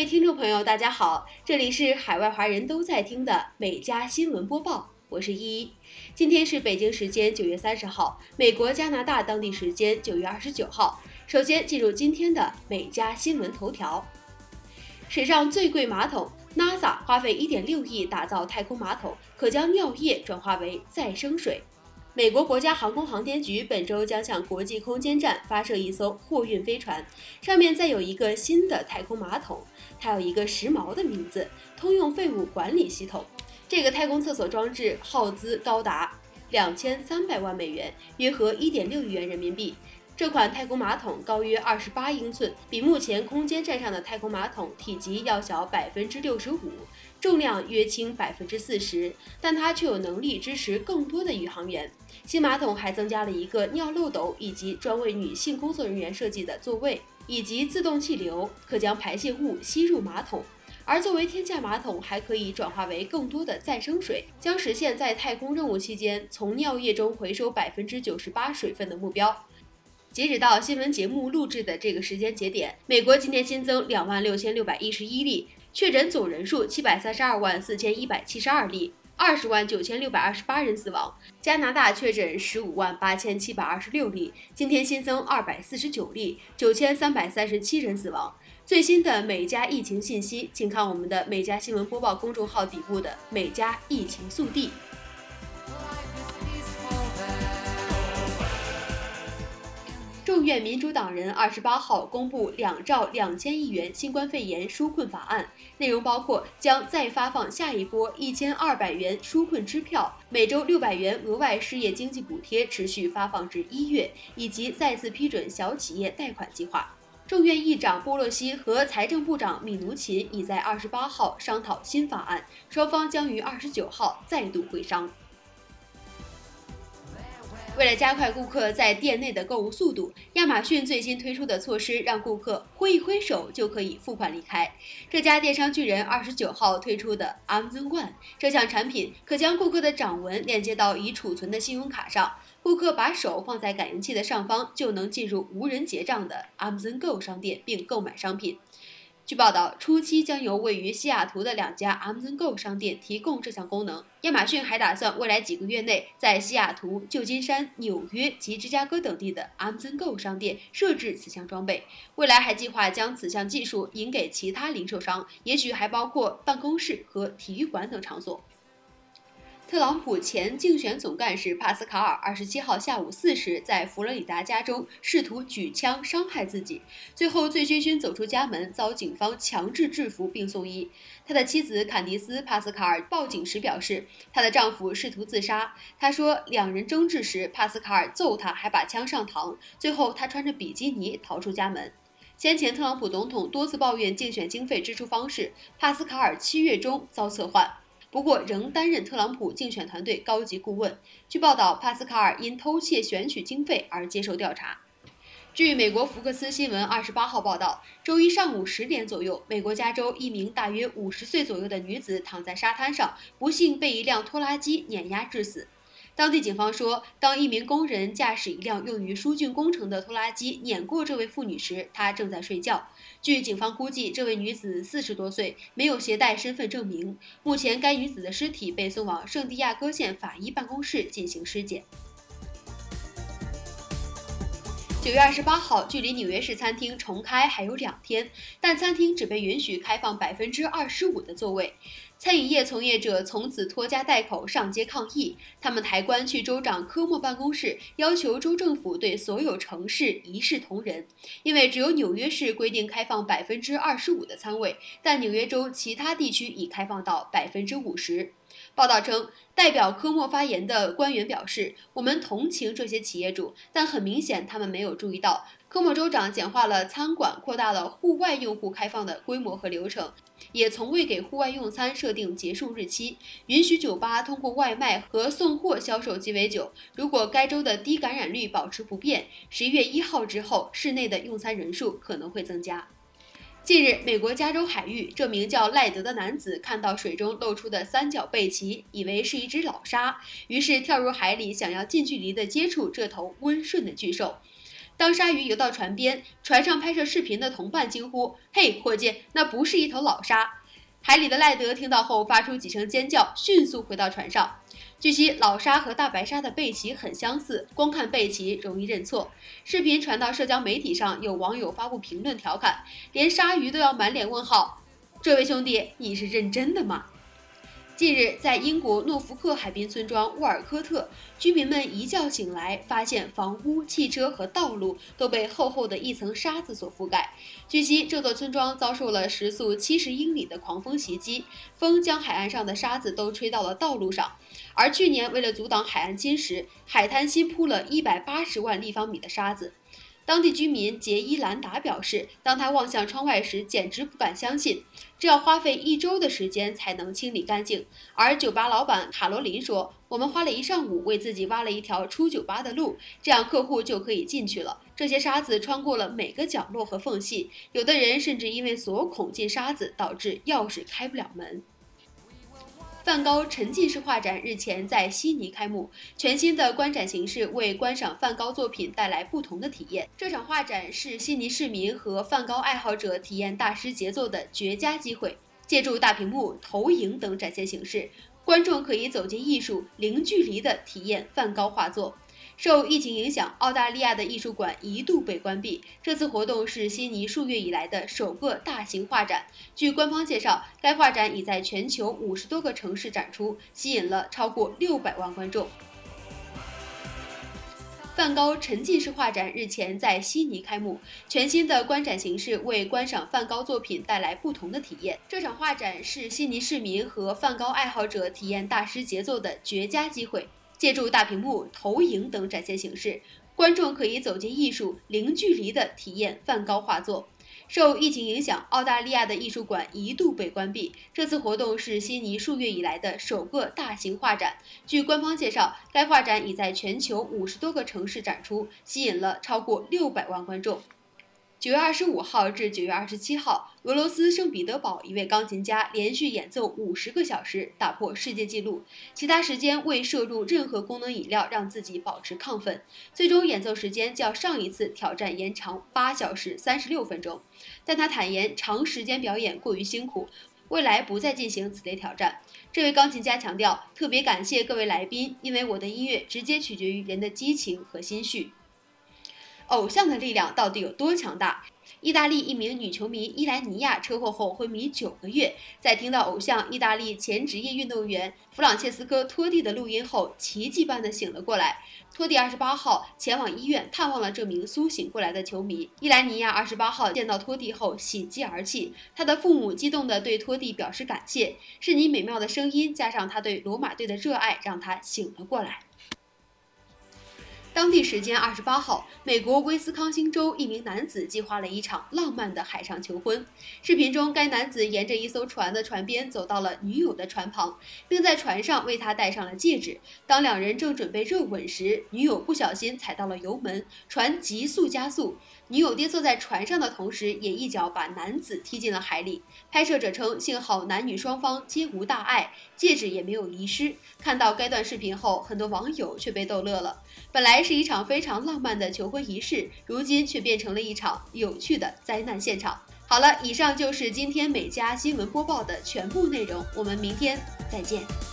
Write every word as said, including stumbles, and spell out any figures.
位听众朋友，大家好，这里是海外华人都在听的美加新闻播报，我是依依。今天是北京时间九月三十号，美国加拿大当地时间九月二十九号。首先进入今天的美加新闻头条。史上最贵马桶 ，NASA 花费一点六亿打造太空马桶，可将尿液转化为再生水。美国国家航空航天局本周将向国际空间站发射一艘货运飞船，上面再有一个新的太空马桶，它有一个时髦的名字——通用废物管理系统。这个太空厕所装置耗资高达两千三百万美元，约合一点六亿元人民币。这款太空马桶高约二十八英寸，比目前空间站上的太空马桶体积要小百分之六十五，重量约轻百分之四十，但它却有能力支持更多的宇航员。新马桶还增加了一个尿漏斗，以及专为女性工作人员设计的座位，以及自动气流，可将排泄物吸入马桶。而作为天价马桶，还可以转化为更多的再生水，将实现在太空任务期间从尿液中回收百分之九十八水分的目标。截止到新闻节目录制的这个时间节点，美国今天新增两万六千六百一十一例，确诊总人数七百三十二万四千一百七十二例，二十万九千六百二十八人死亡。加拿大确诊十五万八千七百二十六例，今天新增二百四十九例，九千三百三十七人死亡。最新的美加疫情信息，请看我们的美加新闻播报公众号底部的美加疫情速递。众院民主党人二十八号公布两兆两千亿元新冠肺炎纾困法案，内容包括将再发放下一波一千二百元纾困支票，每周六百元额外失业经济补贴持续发放至一月，以及再次批准小企业贷款计划。众院议长波洛西和财政部长米努钦已在二十八号商讨新法案，双方将于二十九号再度会商。为了加快顾客在店内的购物速度，亚马逊最新推出的措施让顾客挥一挥手就可以付款离开。这家电商巨人二十九号推出的 Amazon One 这项产品可将顾客的掌纹连接到已储存的信用卡上，顾客把手放在感应器的上方就能进入无人结账的 Amazon Go 商店并购买商品。据报道，初期将由位于西雅图的两家 Amazon Go 商店提供这项功能。亚马逊还打算未来几个月内在西雅图、旧金山、纽约及芝加哥等地的 Amazon Go 商店设置此项装备。未来还计划将此项技术引给其他零售商，也许还包括办公室和体育馆等场所。特朗普前竞选总干事帕斯卡尔二十七号下午四时在佛罗里达家中试图举枪伤害自己，最后醉醺醺走出家门，遭警方强制制服并送医。他的妻子坎迪斯·帕斯卡尔报警时表示，她的丈夫试图自杀。她说，两人争执时，帕斯卡尔揍她，还把枪上膛，最后她穿着比基尼逃出家门。先前特朗普总统多次抱怨竞选经费支出方式，帕斯卡尔七月中遭撤换。不过仍担任特朗普竞选团队高级顾问。据报道，帕斯卡尔因偷窃选举经费而接受调查。据美国福克斯新闻二十八号报道，周一上午十点左右，美国加州一名大约五十岁左右的女子躺在沙滩上，不幸被一辆拖拉机碾压致死。当地警方说，当一名工人驾驶一辆用于疏浚工程的拖拉机碾过这位妇女时，她正在睡觉。据警方估计，这位女子四十多岁，没有携带身份证明。目前，该女子的尸体被送往圣地亚哥县法医办公室进行尸检。九月二十八号，距离纽约市餐厅重开还有两天，但餐厅只被允许开放百分之二十五的座位。餐饮业从业者从此拖家带口上街抗议，他们抬棺去州长科莫办公室，要求州政府对所有城市一视同仁。因为只有纽约市规定开放百分之二十五的餐位，但纽约州其他地区已开放到百分之五十。报道称，代表科莫发言的官员表示，我们同情这些企业主，但很明显他们没有注意到，科莫州长简化了餐馆，扩大了户外用户开放的规模和流程，也从未给户外用餐设定结束日期，允许酒吧通过外卖和送货销售鸡尾酒。如果该州的低感染率保持不变，十一月一号之后，室内的用餐人数可能会增加。近日，美国加州海域，这名叫赖德的男子看到水中露出的三角背鳍，以为是一只老鲨，于是跳入海里，想要近距离地接触这头温顺的巨兽。 当鲨鱼游到船边，船上拍摄视频的同伴惊呼：“嘿，伙计，那不是一头老鲨！”海里的赖德听到后发出几声尖叫，迅速回到船上。据悉，老鲨和大白鲨的背鳍很相似，光看背鳍容易认错。视频传到社交媒体上，有网友发布评论调侃：“连鲨鱼都要满脸问号，这位兄弟，你是认真的吗？”近日，在英国诺福克海滨村庄沃尔科特，居民们一觉醒来，发现房屋、汽车和道路都被厚厚的一层沙子所覆盖。据悉，这座村庄遭受了时速七十英里的狂风袭击，风将海岸上的沙子都吹到了道路上。而去年，为了阻挡海岸侵蚀，海滩新铺了一百八十万立方米的沙子。当地居民杰伊兰达表示，当他望向窗外时，简直不敢相信，这要花费一周的时间才能清理干净。而酒吧老板卡罗琳说：“我们花了一上午为自己挖了一条出酒吧的路，这样客户就可以进去了。这些沙子穿过了每个角落和缝隙，有的人甚至因为锁孔进沙子，导致钥匙开不了门。”梵高沉浸式画展日前在悉尼开幕，全新的观展形式为观赏梵高作品带来不同的体验。这场画展是悉尼市民和梵高爱好者体验大师杰作的绝佳机会。借助大屏幕、投影等展现形式，观众可以走进艺术，零距离地体验梵高画作。受疫情影响，澳大利亚的艺术馆一度被关闭。这次活动是悉尼数月以来的首个大型画展。据官方介绍，该画展已在全球五十多个城市展出，吸引了超过六百万观众。梵高沉浸式画展日前在悉尼开幕，全新的观展形式为观赏梵高作品带来不同的体验。这场画展是悉尼市民和梵高爱好者体验大师杰作的绝佳机会。借助大屏幕、投影等展现形式，观众可以走进艺术，零距离地体验梵高画作。受疫情影响，澳大利亚的艺术馆一度被关闭。这次活动是悉尼数月以来的首个大型画展。据官方介绍，该画展已在全球五十多个城市展出，吸引了超过六百万观众。九月二十五号至九月二十七号，俄罗斯圣彼得堡一位钢琴家连续演奏五十个小时，打破世界纪录。其他时间未摄入任何功能饮料，让自己保持亢奋。最终演奏时间较上一次挑战延长八小时三十六分钟。但他坦言，长时间表演过于辛苦，未来不再进行此类挑战。这位钢琴家强调，特别感谢各位来宾，因为我的音乐直接取决于人的激情和心绪。偶像的力量到底有多强大？意大利一名女球迷伊莱尼亚车祸后昏迷九个月，在听到偶像意大利前职业运动员弗朗切斯科·托蒂的录音后，奇迹般的醒了过来。托蒂二十八号前往医院探望了这名苏醒过来的球迷。伊莱尼亚二十八号见到托蒂后喜极而泣，他的父母激动地对托蒂表示感谢，是你美妙的声音加上他对罗马队的热爱，让他醒了过来。当地时间二十八号，美国威斯康星州一名男子计划了一场浪漫的海上求婚。视频中，该男子沿着一艘船的船边走到了女友的船旁，并在船上为她戴上了戒指。当两人正准备热吻时，女友不小心踩到了油门，船急速加速。女友跌坐在船上的同时，也一脚把男子踢进了海里。拍摄者称，幸好男女双方皆无大碍，戒指也没有遗失。看到该段视频后，很多网友却被逗乐了。本来是一场非常浪漫的求婚仪式，如今却变成了一场有趣的灾难现场。好了，以上就是今天美家新闻播报的全部内容，我们明天再见。